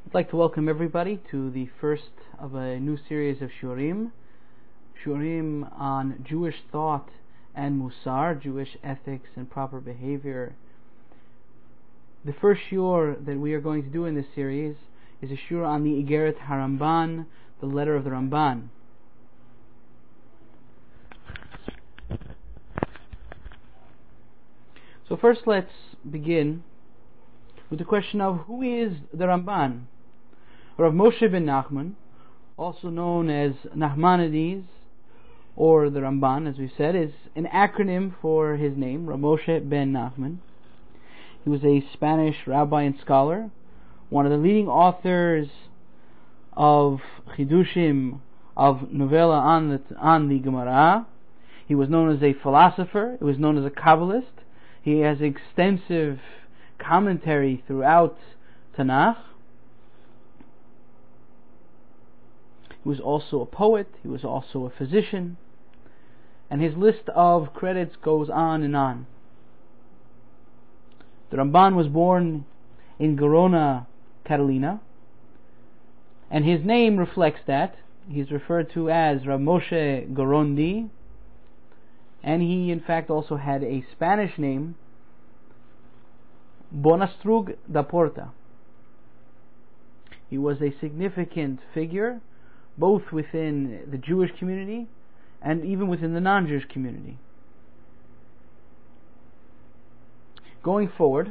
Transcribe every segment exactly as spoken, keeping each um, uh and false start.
I'd like to welcome everybody to the first of a new series of Shurim, Shurim on Jewish thought and Musar, Jewish ethics and proper behavior. The first Shur that we are going to do in this series is a Shur on the Igeret HaRamban, the letter of the Ramban. So first let's begin with the question of who is the Ramban. Rav Moshe ben Nachman, also known as Nachmanides, or the Ramban, as we said, is an acronym for his name, Rav Moshe ben Nachman. He was a Spanish rabbi and scholar, one of the leading authors of Chidushim, of novella on the, on the Gemara. He was known as a philosopher, he was known as a Kabbalist. He has extensive commentary throughout Tanakh. He was also a poet, he was also a physician, and his list of credits goes on and on. The Ramban was born in Gerona, Catalina, and his name reflects that. He's referred to as Rav Moshe Gorondi, and he in fact also had a Spanish name, Bonastrug da Porta. He was a significant figure both within the Jewish community and even within the non-Jewish community. Going forward,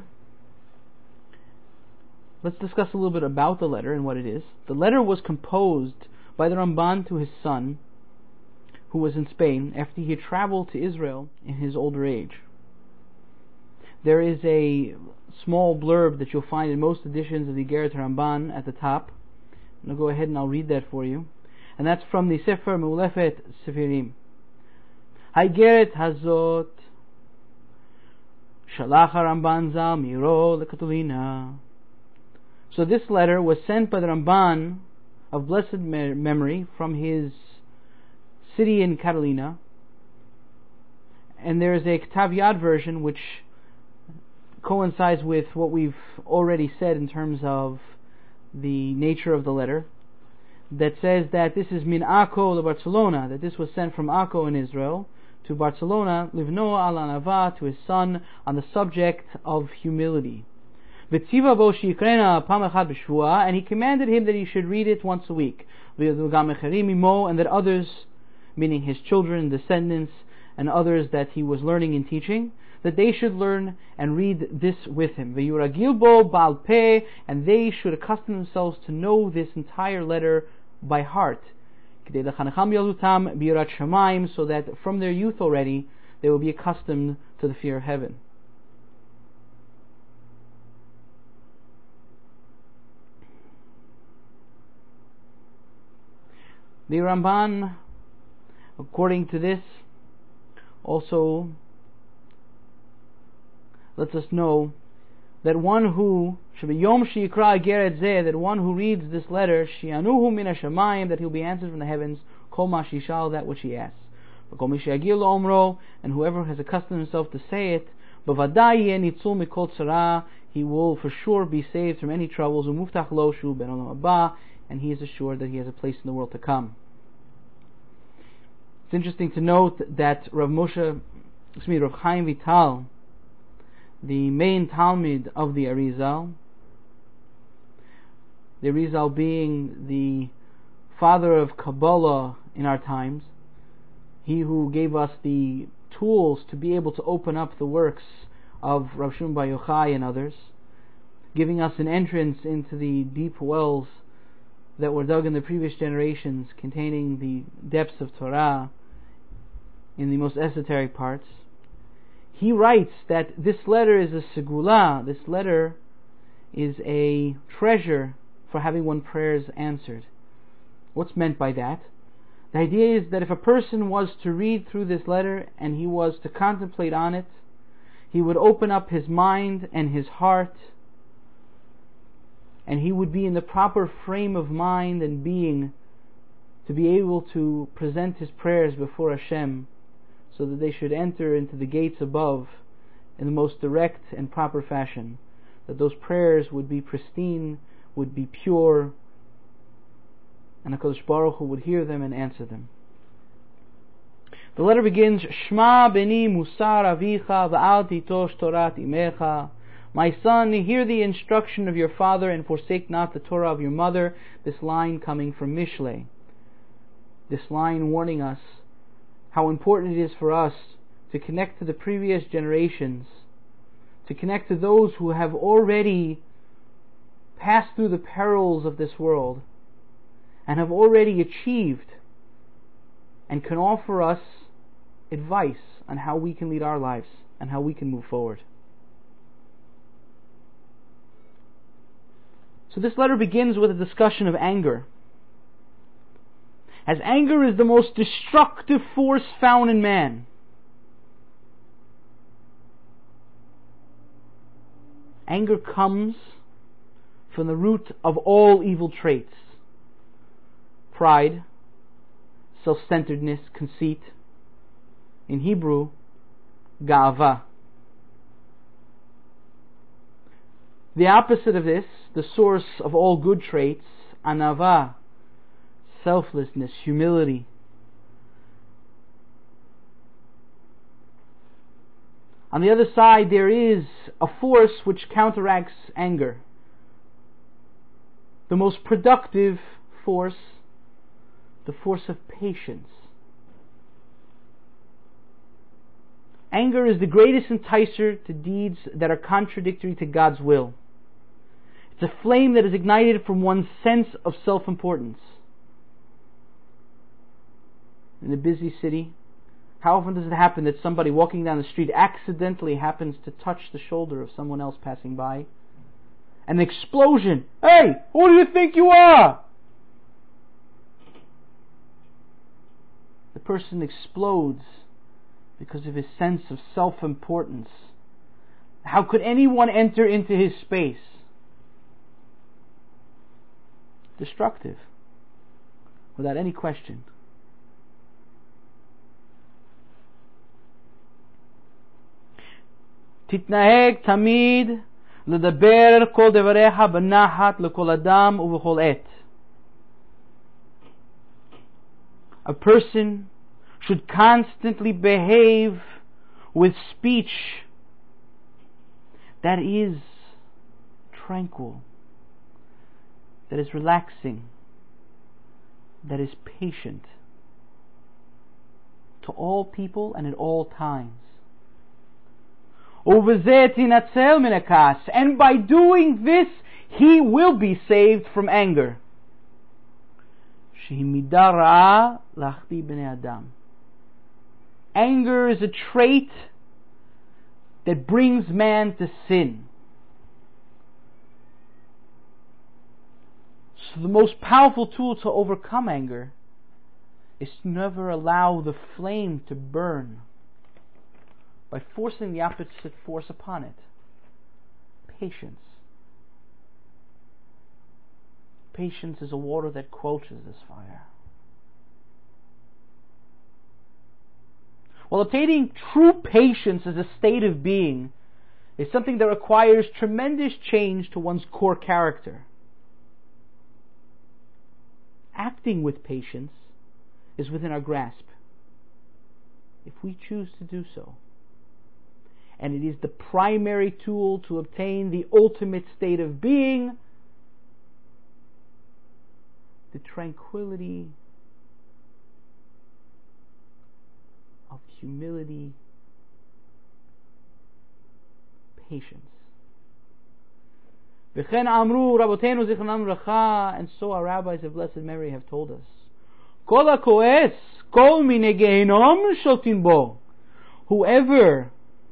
let's discuss a little bit about the letter and what it is. The letter was composed by the Ramban to his son, who was in Spain, after he had traveled to Israel in his older age. There is a small blurb that you'll find in most editions of the Igeret Ramban at the top. And I'll go ahead and I'll read that for you. And that's from the Sefer Meulefet Sefirim. Ha'igeret hazot shalach Ramban zal miro lekatolina. So this letter was sent by the Ramban of blessed memory from his city in Catalina. And there is a Ketav Yad version which coincides with what we've already said in terms of the nature of the letter, that says that this is min Akko to Barcelona, that this was sent from Akko in Israel to Barcelona, livno al anava, to his son, on the subject of humility. V'tziva bo shikrena pam echad b'shvua, and he commanded him that he should read it once a week. V'gam echerim imo, and that others, meaning his children, descendants, and others that he was learning and teaching, that they should learn and read this with him. V'yuragil bo ba'al peh, and they should accustom themselves to know this entire letter by heart, so that from their youth already they will be accustomed to the fear of heaven. The Ramban, according to this, also lets us know that one who Yom Shikra Igeret Zeh, that one who reads this letter, Shianuhu min hashamayim, that he'll be answered from the heavens, Kol ma shishal, that which he asks. Kol mi she'yagil omro, and whoever has accustomed himself to say it, B'vadai yeh nitzul mikol tzara, he will for sure be saved from any troubles. U'muftach lo shu ben olam haba, and he is assured that he has a place in the world to come. It's interesting to note that Rav Moshe, excuse me, Rav Chaim Vital, the main Talmud of the Arizal, the Arizal being the father of Kabbalah in our times, he who gave us the tools to be able to open up the works of Rav Shimon Bar Yochai and others, giving us an entrance into the deep wells that were dug in the previous generations, containing the depths of Torah in the most esoteric parts. He writes that this letter is a segula, this letter is a treasure for having one's prayers answered. What's meant by that? The idea is that if a person was to read through this letter and he was to contemplate on it, he would open up his mind and his heart, and he would be in the proper frame of mind and being to be able to present his prayers before Hashem, so that they should enter into the gates above in the most direct and proper fashion, that those prayers would be pristine, would be pure, and HaKadosh Baruch Hu would hear them and answer them. The letter begins, Shma beni musar avicha va'al titosh torat imecha. My son, hear the instruction of your father and forsake not the Torah of your mother. This line coming from Mishlei. This line warning us how important it is for us to connect to the previous generations, to connect to those who have already passed through the perils of this world and have already achieved and can offer us advice on how we can lead our lives and how we can move forward. So this letter begins with a discussion of anger. As anger is the most destructive force found in man. Anger comes from the root of all evil traits. Pride, self-centeredness, conceit. In Hebrew, ga'ava. The opposite of this, the source of all good traits, anava, selflessness, humility. On the other side, there is a force which counteracts anger. The most productive force, the force of patience. Anger is the greatest enticer to deeds that are contradictory to God's will. It's a flame that is ignited from one's sense of self-importance. In a busy city, how often does it happen that somebody walking down the street accidentally happens to touch the shoulder of someone else passing by? An explosion! Hey, who do you think you are? The person explodes because of his sense of self-importance. How could anyone enter into his space? Destructive, without any question. תתנהג תמיד לדבר כל דבריך בנחת לכל אדם ובכל עת. A person should constantly behave with speech that is tranquil, that is relaxing, that is patient to all people and at all times. And by doing this, he will be saved from anger. Anger is a trait that brings man to sin. So the most powerful tool to overcome anger is to never allow the flame to burn by forcing the opposite force upon it. Patience. Patience is a water that quenches this fire. While obtaining true patience as a state of being is something that requires tremendous change to one's core character. Acting with patience is within our grasp, if we choose to do so. And it is the primary tool to obtain the ultimate state of being, the tranquility of humility, patience. V'chen amru Rabotenu Zichronam Livracha, and so our rabbis of blessed memory have told us. Kol hakoes, kol mine gehenom shotin bo. Whoever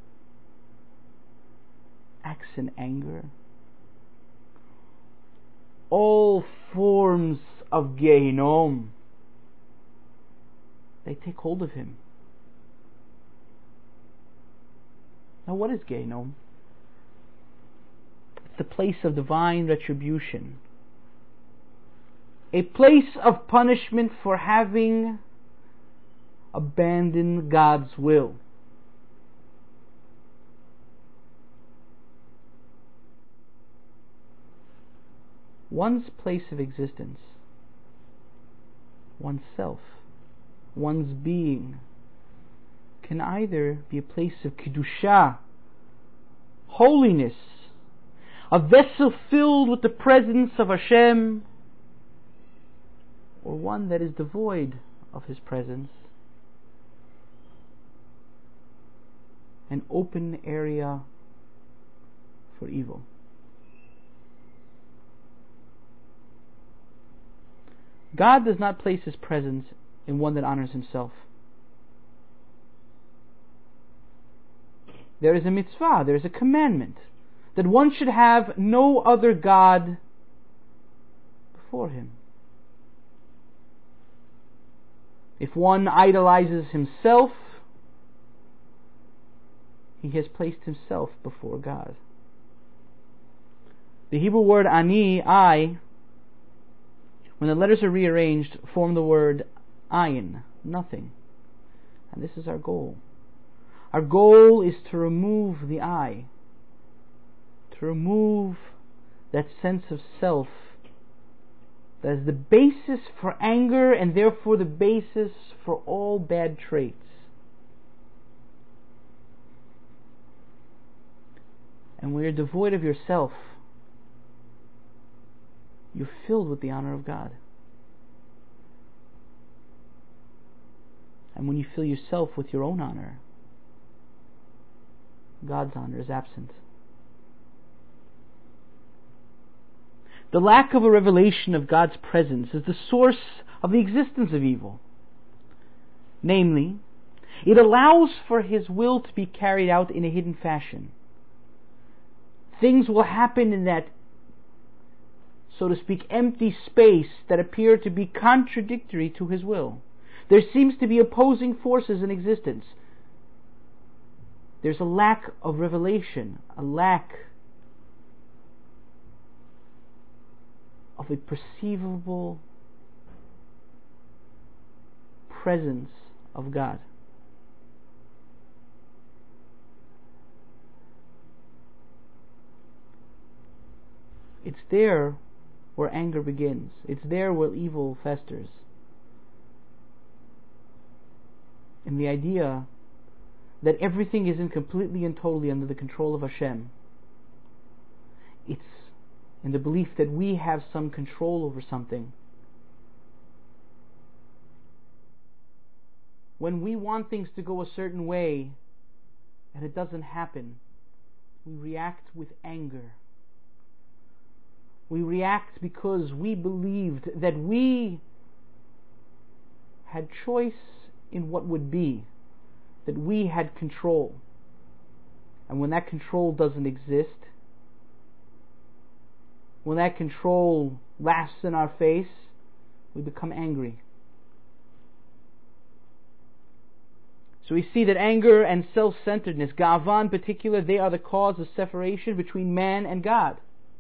acts in anger, all forms of Gehinom, they take hold of him. Now, what is Gehinom? It's the place of divine retribution, a place of punishment for having abandoned God's will. One's place of existence, oneself, one's being, can either be a place of Kedusha, holiness, a vessel filled with the presence of Hashem, or one that is devoid of His presence, an open area for evil. God does not place His presence in one that honors Himself. There is a mitzvah, there is a commandment, that one should have no other God before Him. If one idolizes himself, he has placed himself before God. The Hebrew word ani, I, when the letters are rearranged, form the word ayin, nothing. And this is our goal. Our goal is to remove the I, to remove that sense of self that is the basis for anger and therefore the basis for all bad traits. And when you're devoid of yourself, you're filled with the honor of God. And when you fill yourself with your own honor, God's honor is absent. The lack of a revelation of God's presence is the source of the existence of evil. Namely, it allows for His will to be carried out in a hidden fashion. Things will happen in that, so to speak, empty space that appear to be contradictory to His will. There seems to be opposing forces in existence. There's a lack of revelation, a lack of a perceivable presence of God. It's there where anger begins. It's there where evil festers. In the idea that everything isn't completely and totally under the control of Hashem. It's in the belief that we have some control over something. When we want things to go a certain way and it doesn't happen, we react with anger. We react because we believed that we had choice in what would be, that we had control. And when that control doesn't exist, when that control laughs in our face, we become angry. So we see that anger and self-centeredness, ga'ava in particular, they are the cause of separation between man and God.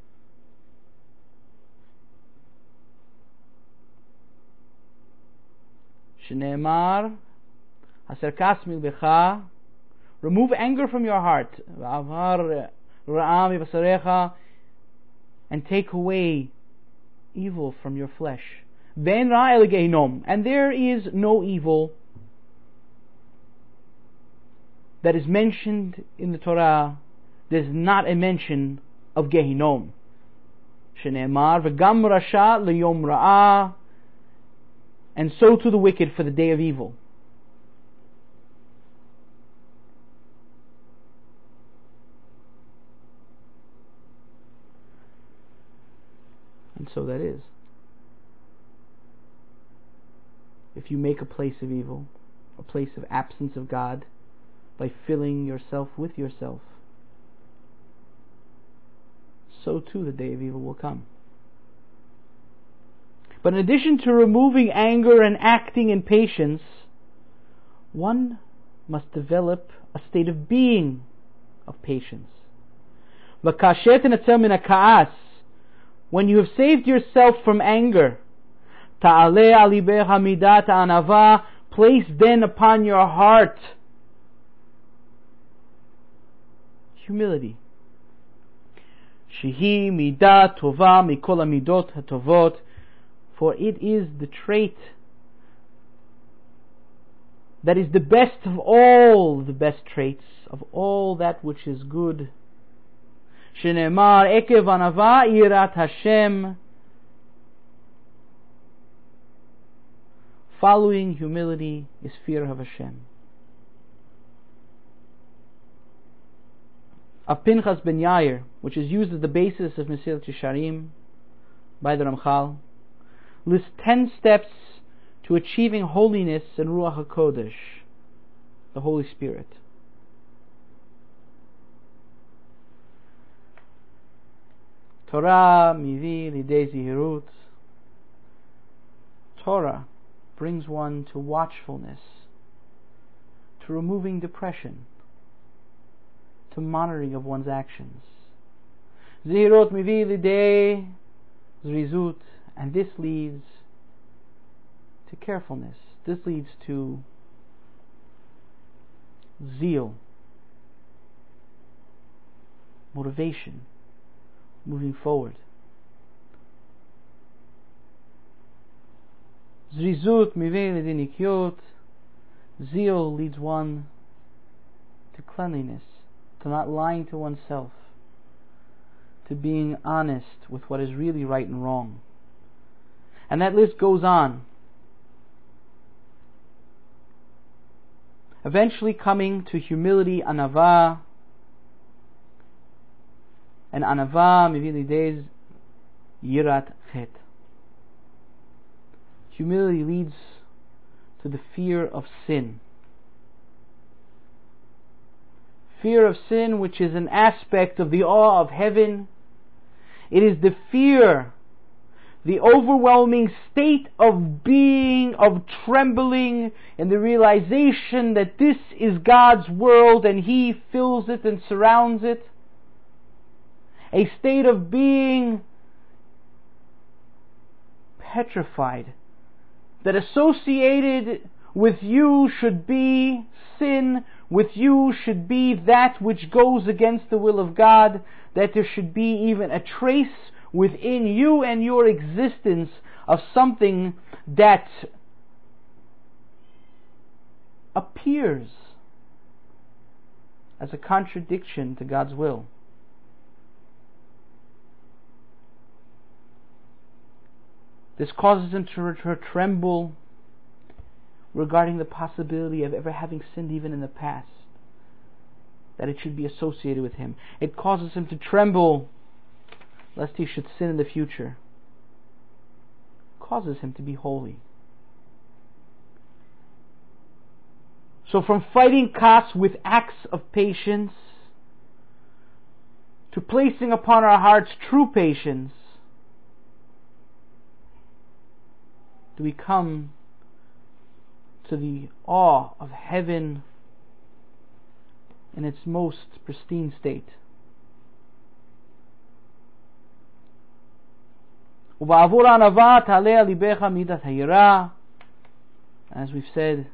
Shneimar, Haser kasmil becha, remove anger from your heart, va'avar ra'a mibasarecha, and take away evil from your flesh. Ben ra'a el gehinom, and there is no evil that is mentioned in the Torah. There's not a mention of Gehinom. Shneimar v'gam rasha liyom ra'a, and so to the wicked for the day of evil. And so that is. If you make a place of evil, a place of absence of God, by filling yourself with yourself, so too the day of evil will come. But in addition to removing anger and acting in patience, one must develop a state of being of patience. When you have saved yourself from anger, place then upon your heart humility. Shehi midah tova mikol hamidot hatovot, for it is the trait that is the best of all the best traits, of all that which is good. Shenemar ekev anava irat Hashem, following humility is fear of Hashem. Of Pinchas ben Yair, which is used as the basis of Mesilat Yesharim by the Ramchal, lists ten steps to achieving holiness and Ruach HaKodesh, the Holy Spirit. Torah mivi lidei zihirut. Torah brings one to watchfulness, to removing depression, to monitoring of one's actions. Zihirut mivi lidei zrizut, and this leads to carefulness. This leads to zeal, motivation, moving forward. Zrizut mivei lidinikyot, zeal leads one to cleanliness, to not lying to oneself, to being honest with what is really right and wrong. And that list goes on, eventually coming to humility, anava, and anava mivili dez yirat chet. Humility leads to the fear of sin. Fear of sin, which is an aspect of the awe of heaven. It is the fear, the overwhelming state of being, of trembling, and the realization that this is God's world and He fills it and surrounds it. A state of being petrified, that associated with you should be sin, with you should be that which goes against the will of God, that there should be even a trace within you and your existence of something that appears as a contradiction to God's will. This causes him to, to tremble regarding the possibility of ever having sinned even in the past, that it should be associated with him. It causes him to tremble lest he should sin in the future. It causes him to be holy. So from fighting kas with acts of patience to placing upon our hearts true patience, do we come to the awe of heaven in its most pristine state. As we've said,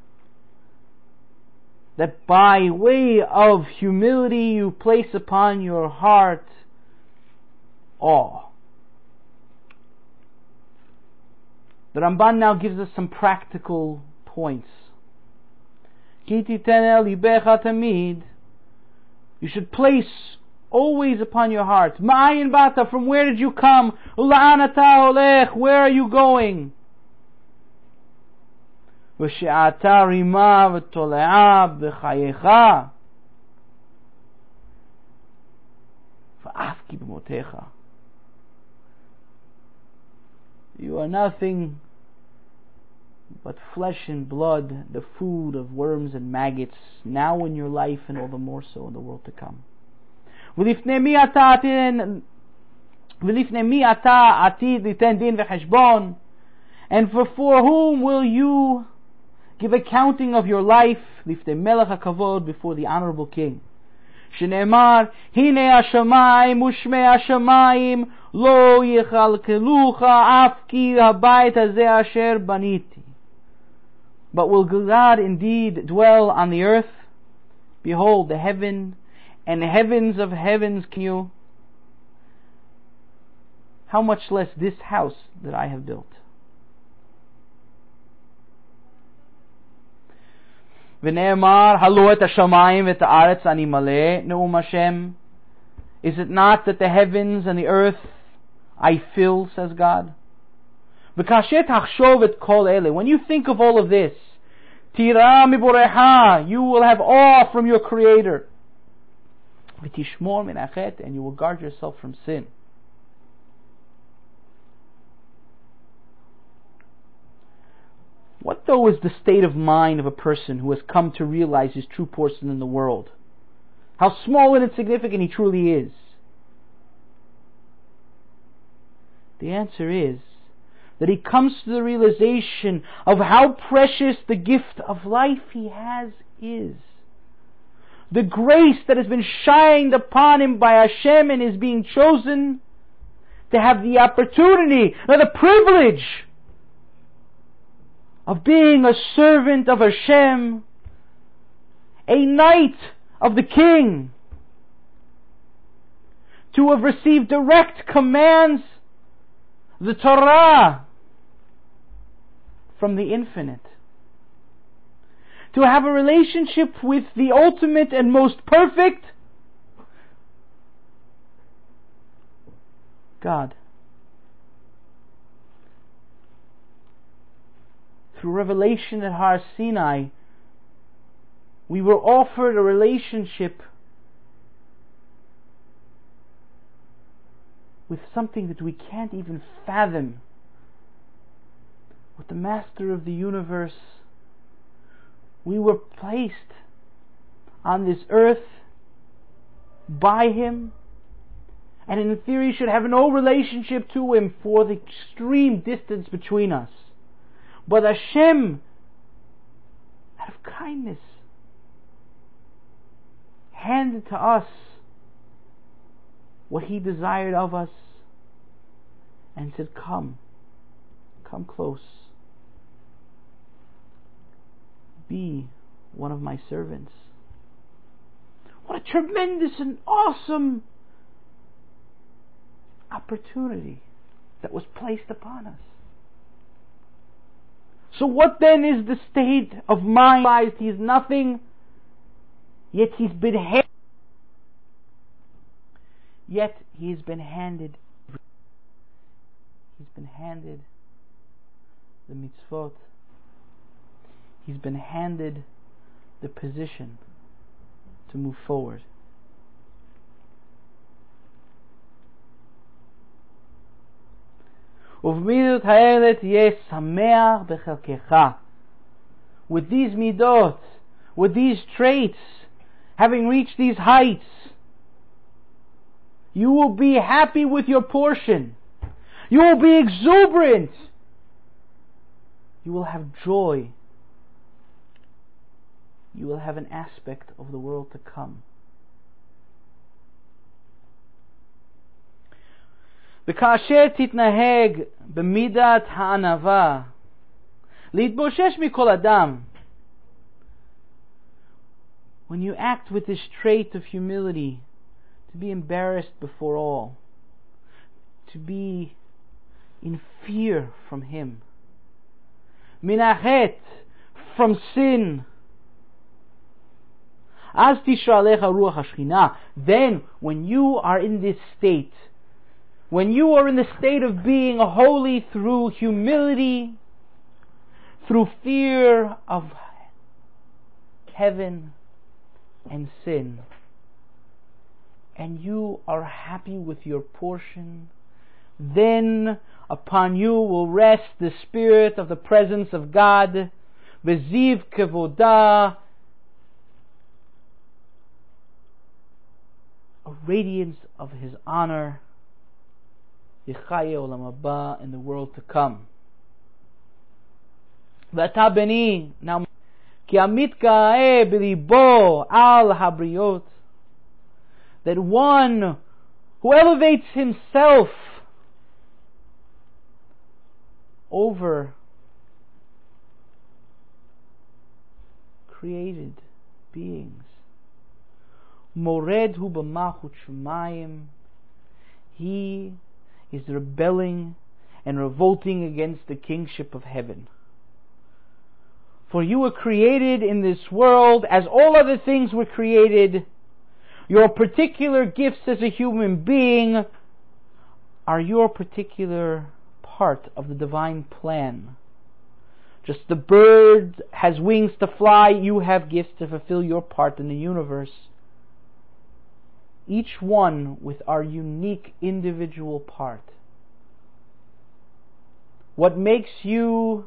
that by way of humility you place upon your heart awe. The Ramban now gives us some practical points. You should place always upon your heart. Ma'ayin bata, from where did you come? Ula'an ata olech, where are you going? V'she'ata rima v'tole'a b'chayecha v'af ki b'motecha. You are nothing but flesh and blood, the food of worms and maggots, now in your life and all the more so in the world to come. ולפני מי אתה עתיד, ולפני מי אתה עתיד ליתן דין וחשבון, and for, for whom will you give accounting of your life? לפני מלך הכבוד, before the honorable king. שנאמר, הנה השמיים ושמי השמיים לא יכלכלוך אף כי הבית הזה אשר בניתי. But will God indeed dwell on the earth? Behold, the heaven and the heavens of heavens can you. how much less this house that I have built. V'ne'emar halo et hashamayim v'et haaretz ani maleh ne'um Hashem. Is it not that the heavens and the earth I fill, says God? V'kashet hachshov et kol ele. When you think of all of this, tira miborecha, you will have awe from your Creator. V'tishmor min achet, and you will guard yourself from sin. What though is the state of mind of a person who has come to realize his true portion in the world? How small and insignificant he truly is? The answer is that he comes to the realization of how precious the gift of life he has is. The grace that has been shined upon him by Hashem and is being chosen to have the opportunity or the privilege of being a servant of Hashem, a knight of the King, to have received direct commands, the Torah, from the infinite, to have a relationship with the ultimate and most perfect God. Through revelation at Har Sinai, we were offered a relationship with something that we can't even fathom, with the Master of the universe. We were placed on this earth by Him, and in theory should have no relationship to Him for the extreme distance between us. But Hashem, out of kindness, handed to us what He desired of us and said, come, come close. Be one of my servants. What a tremendous and awesome opportunity that was placed upon us. So what then is the state of mind? He is nothing, yet he's been ha- yet he's been handed he's been handed the mitzvot. He's been handed the position to move forward. With these midot, with these traits, having reached these heights, you will be happy with your portion. You will be exuberant. You will have joy. You will have an aspect of the world to come. וכאשר תתנהג במידת הענווה, להתבושש מכל אדם. When you act with this trait of humility, to be embarrassed before all, to be in fear from Him, minachet, from sin, אז תשרה עליך רוח השכינה. Then, when you are in this state, when you are in the state of being holy through humility, through fear of heaven and sin, and you are happy with your portion, then upon you will rest the spirit of the presence of God, v'ziv kevodah, a radiance of His honor, Yichaye Olam Haba, in the world to come. V'ata beni, now, ki amitga'eh b'libo al habriot, that one who elevates himself over created beings, mored hu b'malchut shamayim, he is rebelling and revolting against the kingship of heaven. For you were created in this world as all other things were created. Your particular gifts as a human being are your particular part of the divine plan. Just the bird has wings to fly, you have gifts to fulfill your part in the universe. Each one with our unique individual part. What makes you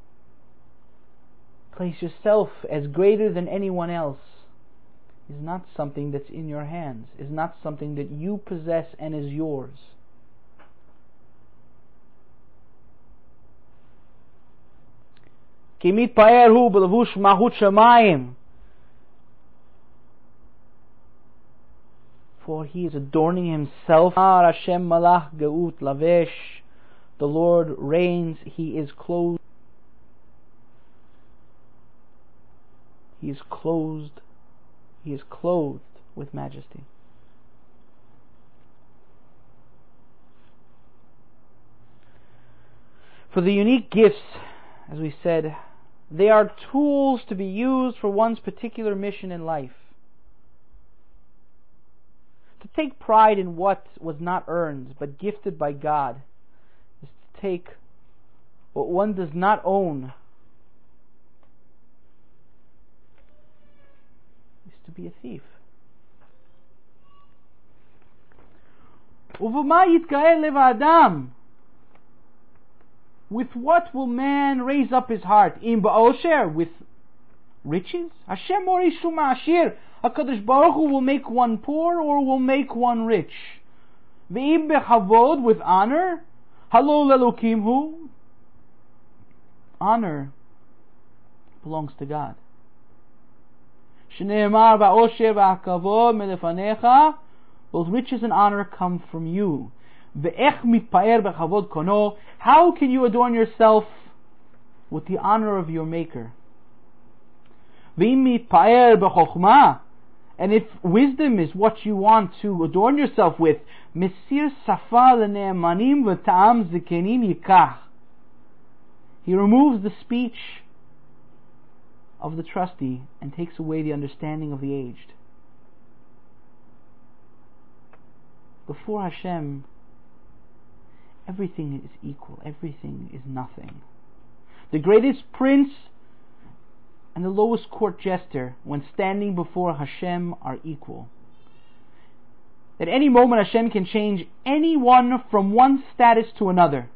place yourself as greater than anyone else is not something that's in your hands, is not something that you possess and is yours. כי מתפאר הוא בלבוש מלכות שמיים. For he is adorning himself. Hashem malach geut lavesh. The Lord reigns, he is clothed. He is clothed. He is clothed with majesty. For the unique gifts, as we said, they are tools to be used for one's particular mission in life. To take pride in what was not earned but gifted by God is to take what one does not own, is to be a thief. ובמה יתגאה לב האדם? With what will man raise up his heart? Im ba'osher, with riches? Hashem morishu ma'ashir. HaKadosh Baruch Hu will make one poor or will make one rich. Ve'im bechavod, with honor. Halo lelokim hu. Honor belongs to God. Shneimar ba'osher va'akavod melefanecha. Those riches and honor come from you. Ve'ech mitpaer bechavod kono. How can you adorn yourself with the honor of your Maker? Ve'im mitpaer b'chokhmah. And if wisdom is what you want to adorn yourself with, Mesir safa l'ne'emanim v'ta'am zikenim yikach. He removes the speech of the trusty and takes away the understanding of the aged. Before Hashem, everything is equal, everything is nothing. The greatest prince and the lowest court jester, when standing before Hashem, are equal. At any moment Hashem can change anyone from one status to another.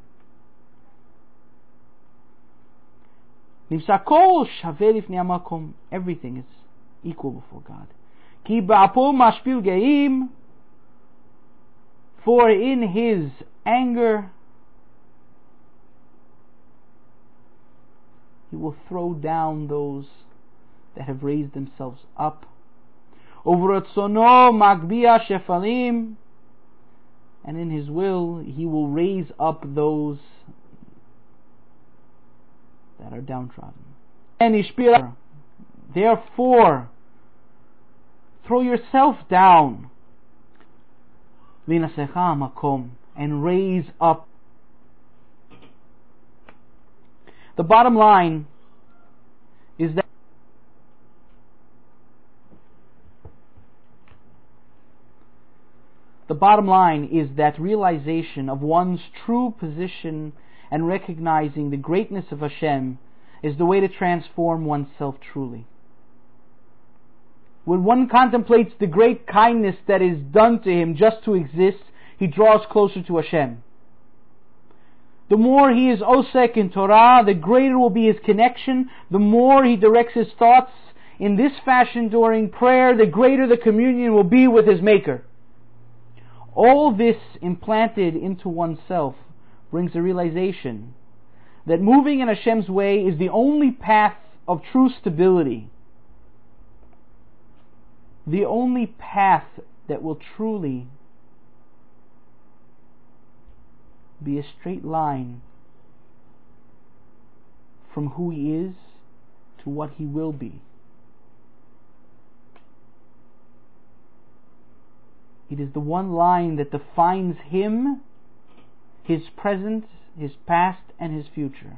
Everything is equal before God. Ki ba'apo mashpil geim. For in his anger he will throw down those that have raised themselves up. Uvratzono magbia shefalim. And in his will he will raise up those that are downtrodden. And ishpira. Therefore, throw yourself down. V'nasecha makom, and raise up. The bottom line is that the bottom line is that realization of one's true position and recognizing the greatness of Hashem is the way to transform oneself truly. When one contemplates the great kindness that is done to him just to exist, he draws closer to Hashem. The more he is osek in Torah, the greater will be his connection. The more he directs his thoughts in this fashion during prayer, the greater the communion will be with his Maker. All this implanted into oneself brings a realization that moving in Hashem's way is the only path of true stability. The only path that will truly be a straight line from who he is to what he will be. It is the one line that defines him his present, his past, and his future.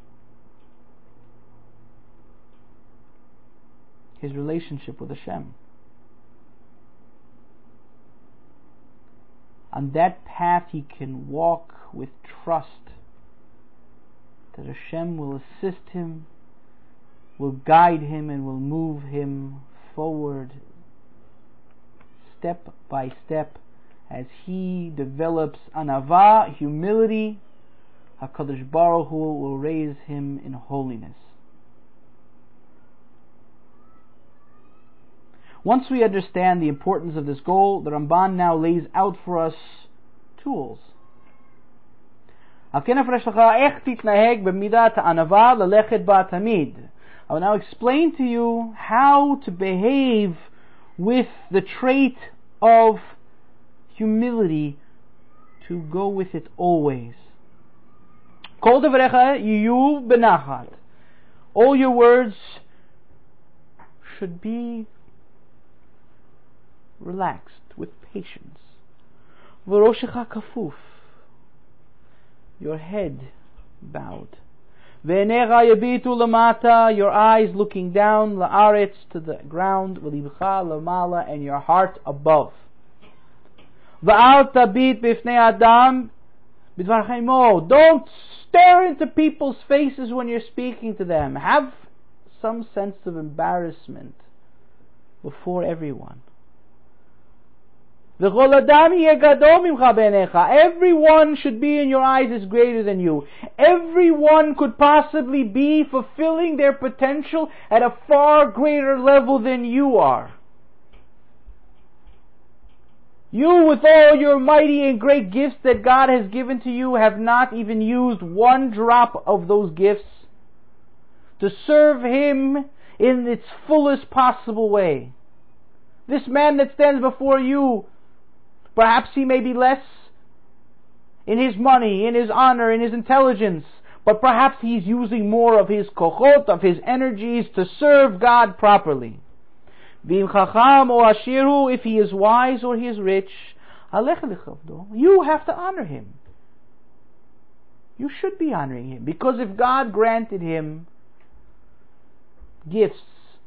His relationship with Hashem. On that path he can walk with trust that Hashem will assist him, will guide him, and will move him forward step by step as he develops anava, humility. HaKadosh Baruch Hu will raise him in holiness. Once we understand the importance of this goal, the Ramban now lays out for us tools. I will now explain to you how to behave with the trait of humility, to go with it always. All your words should be relaxed, with patience. V'roshecha kafuf, your head bowed. V'enecha yabitu lamata, your eyes looking down, la'aretz, to the ground, v'libcha lamala, and your heart above. V'al tabit b'ifnei adam b'dvar chaimo, don't stare into people's faces when you're speaking to them. Have some sense of embarrassment before everyone. Everyone should be in your eyes is greater than you. Everyone could possibly be fulfilling their potential at a far greater level than you are. You, with all your mighty and great gifts that God has given to you, have not even used one drop of those gifts to serve Him in its fullest possible way. This man that stands before you, perhaps he may be less in his money, in his honor, in his intelligence, but perhaps he's using more of his kochot, of his energies, to serve God properly. V'im chacham or ashiru, if he is wise or he is rich, you have to honor him. You should be honoring him, because if God granted him gifts,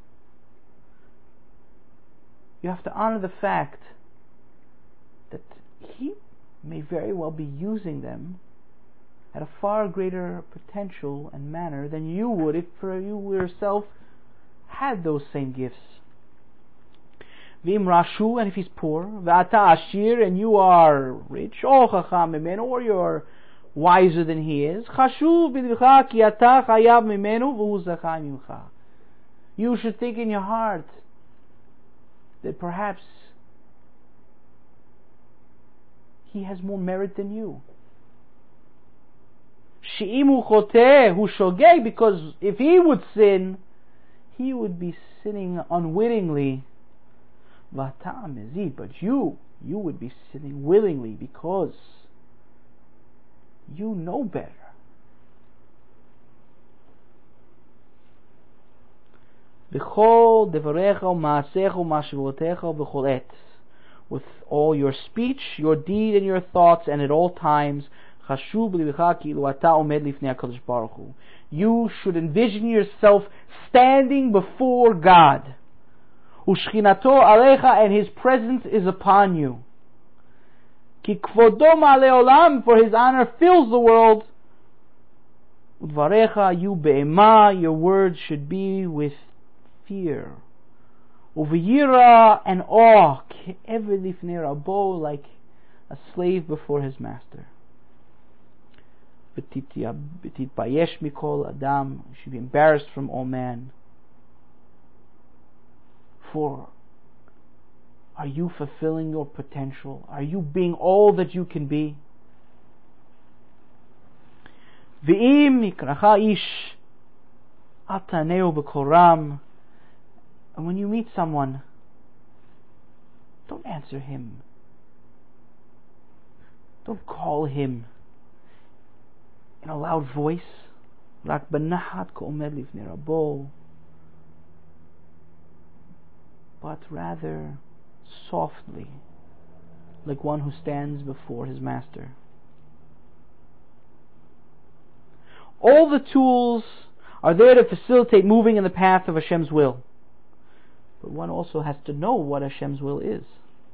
you have to honor the fact that he may very well be using them at a far greater potential and manner than you would if you yourself had those same gifts. V'im rashu, and if he's poor, v'ata ashir, and you are rich, or chacham mimenu, or you're wiser than he is, chashuv b'livcha ki ata chayav mimenu v'hu zachai mimcha. You should think in your heart that perhaps he has more merit than you. She'imu choteh hu shogeg, because if he would sin, he would be sinning unwittingly. V'ata mezid, but you, you would be sinning willingly, because you know better. V'chol devarecha u'ma'asecha u'ma'ashivotecha v'chol et, with all your speech, your deed, and your thoughts, and at all times, chashuv b'livcha ki'ilu ata omed lifnei HaKadosh Baruch Hu. You should envision yourself standing before God. U'shchinato alecha, and His presence is upon you. Ki kvodo ma'alei olam, for His honor fills the world. Udvarecha yu be'ema, your words should be with fear. Uvayira, and awe, ke'ever lifnei rabo, like a slave before his master. V'titbayesh mikol adam, you should be embarrassed from all man. For are you fulfilling your potential? Are you being all that you can be? V'im ikracha ish ataneu b'koram, and when you meet someone, don't answer him. Don't call him in a loud voice. Rak b'nahat k'omed lifnei rabo, but rather softly, like one who stands before his master. All the tools are there to facilitate moving in the path of Hashem's will. But one also has to know what Hashem's will is.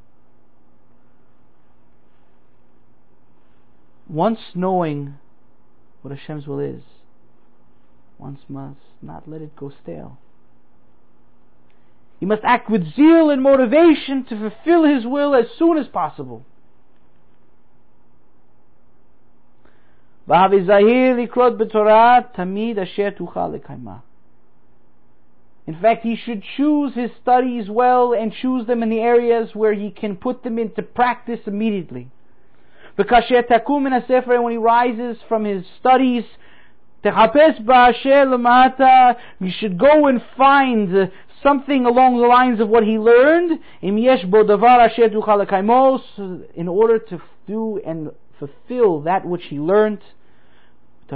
Once knowing what Hashem's will is, one must not let it go stale. He must act with zeal and motivation to fulfill His will as soon as possible. In fact, he should choose his studies well and choose them in the areas where he can put them into practice immediately. Because when he rises from his studies, you should go and find something along the lines of what he learned, in order to do and fulfill that which he learned. A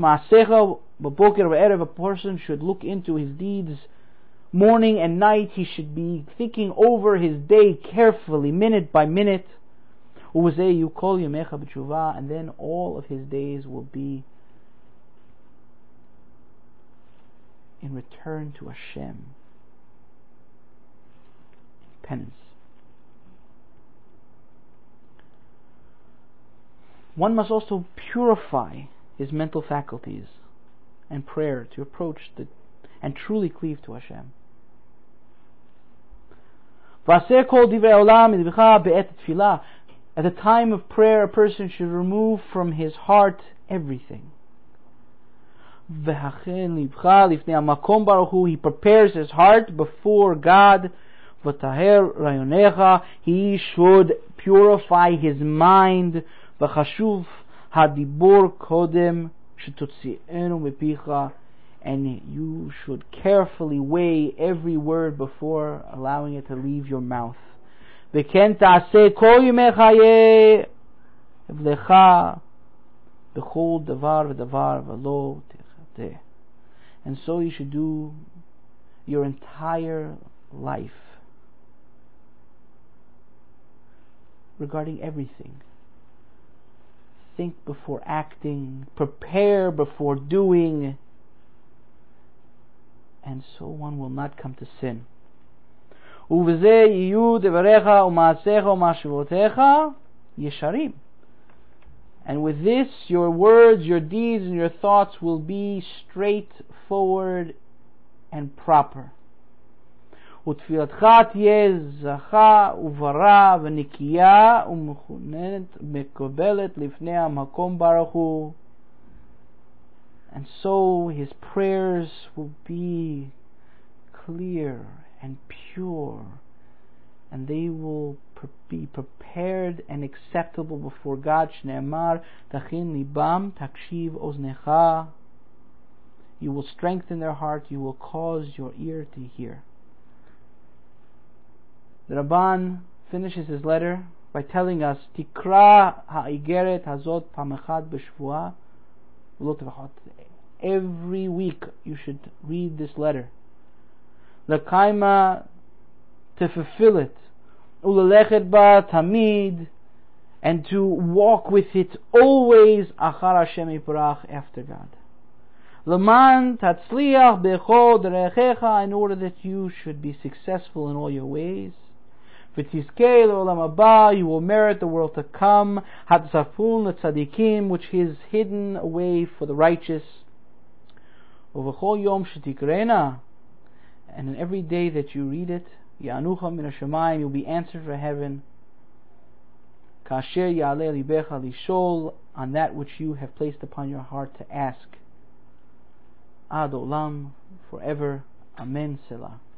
person should look into his deeds morning and night. He should be thinking over his day carefully, minute by minute. And then all of his days will be in return to Hashem. Penance. One must also purify his mental faculties and prayer to approach the, and truly cleave to Hashem. At the time of prayer, a person should remove from his heart everything. He prepares his heart before God. He should purify his mind. And you should carefully weigh every word before allowing it to leave your mouth. And so you should do your entire life regarding everything. Think before acting, prepare before doing, and so one will not come to sin. And with this, your words, your deeds, and your thoughts will be straightforward and proper. ותפילתך תהיה זכה וברא ונקייה ומכוננת מקובלת לפני המקום ברוך הוא. And so his prayers will be clear and pure, and they will be prepared and acceptable before God. Shneimar tachin libam takshiv oznecha. You will strengthen their heart, you will cause your ear to hear. The Ramban finishes his letter by telling us, Tikra ha'igeret hazot pamechad b'shvua v'lo tevachot. Every week you should read this letter. L'kaima, to fulfill it. U'lelechet ba tamid, and to walk with it always achar Hashem yitbarach, after God. L'man tatzliach bechol derechecha, in order that you should be successful in all your ways. V'tizkei le'olam haba, you will merit the world to come. Hatzafun le'tzadikim, which is hidden away for the righteous. Uv'chol yom shetikrena, and in every day that you read it, Ya'anucha min hashamayim, you'll be answered for heaven. Kasher ya'aleh libecha lishol, on that which you have placed upon your heart to ask. Ad olam, forever. Amen. Selah.